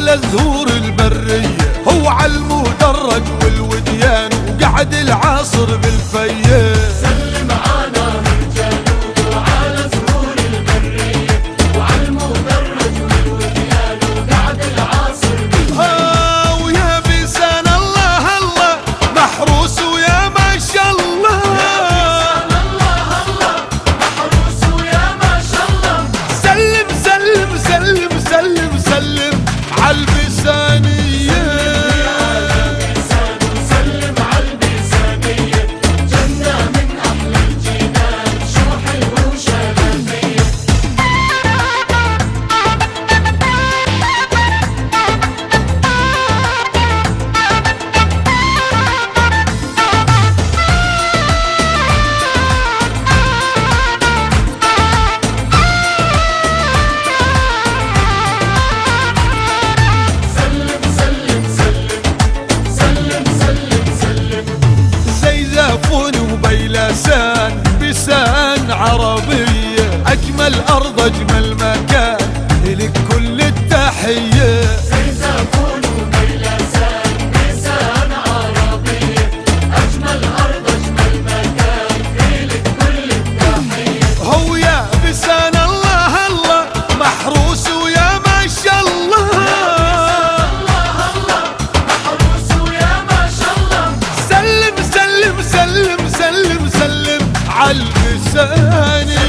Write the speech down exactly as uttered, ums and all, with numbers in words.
أحلى زهور البرية، هو عالمدرج والوديان وقعد العصر بالفيه. سلم على الجنوب وعلى زهور البرية وعالمدرج والوديان وقعد العصر بالفيه. ها ويا بسان الله الله محروس ويا ما شاء الله. الله الله محروس ويا ما شاء الله. سلم سلم سلم سلم سلم عالبسانية. سلم عالبسانية جنة من أحلى الجنان شو حلوة وشبابية. سلم سلم سلم سلم سلم سلم. زي زافون وبيلسان بسان عربية، أجمل أرض أجمل مكان إلك كل التحية. زي زافون وبيلسان بسان عربية، أجمل أرض أجمل مكان إلك كل التحية. هو يا بسان الله الله محروس ويا ما شاء الله. الله الله محروس ويا ما شاء الله. سلم سلم سلم سلم سلم عالبسانية.